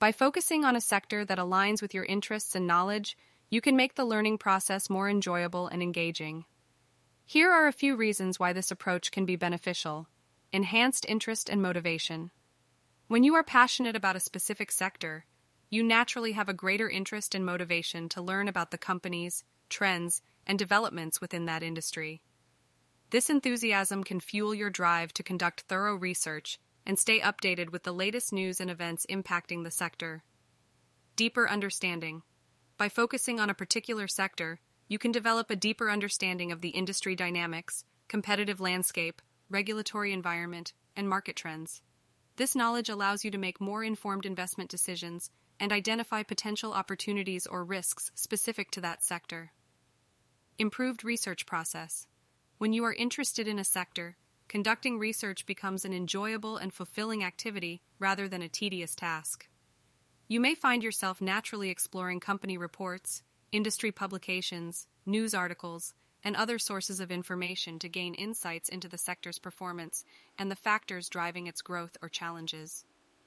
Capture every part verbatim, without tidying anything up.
By focusing on a sector that aligns with your interests and knowledge, you can make the learning process more enjoyable and engaging. Here are a few reasons why this approach can be beneficial. Enhanced interest and motivation. When you are passionate about a specific sector, you naturally have a greater interest and motivation to learn about the companies, trends, and developments within that industry. This enthusiasm can fuel your drive to conduct thorough research and stay updated with the latest news and events impacting the sector. Deeper understanding. By focusing on a particular sector, you can develop a deeper understanding of the industry dynamics, competitive landscape, regulatory environment, and market trends. This knowledge allows you to make more informed investment decisions and identify potential opportunities or risks specific to that sector. Improved research process. When you are interested in a sector, conducting research becomes an enjoyable and fulfilling activity rather than a tedious task. You may find yourself naturally exploring company reports, industry publications, news articles, and other sources of information to gain insights into the sector's performance and the factors driving its growth or challenges.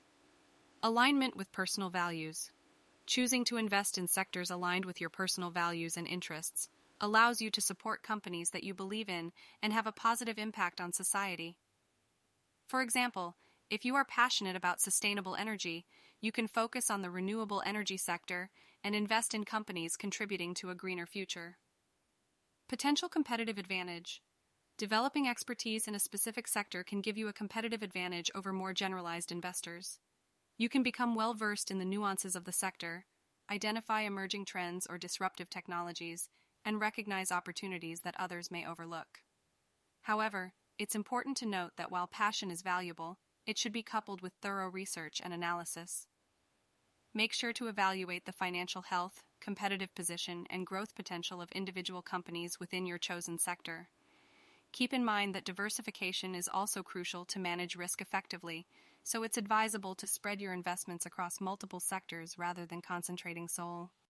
Alignment with personal values. Choosing to invest in sectors aligned with your personal values and interests allows you to support companies that you believe in and have a positive impact on society. For example, if you are passionate about sustainable energy, you can focus on the renewable energy sector and invest in companies contributing to a greener future. Potential competitive advantage. Developing expertise in a specific sector can give you a competitive advantage over more generalized investors. You can become well-versed in the nuances of the sector, identify emerging trends or disruptive technologies, and recognize opportunities that others may overlook. However, it's important to note that while passion is valuable, it should be coupled with thorough research and analysis. Make sure to evaluate the financial health, competitive position, and growth potential of individual companies within your chosen sector. Keep in mind that diversification is also crucial to manage risk effectively, so it's advisable to spread your investments across multiple sectors rather than concentrating solely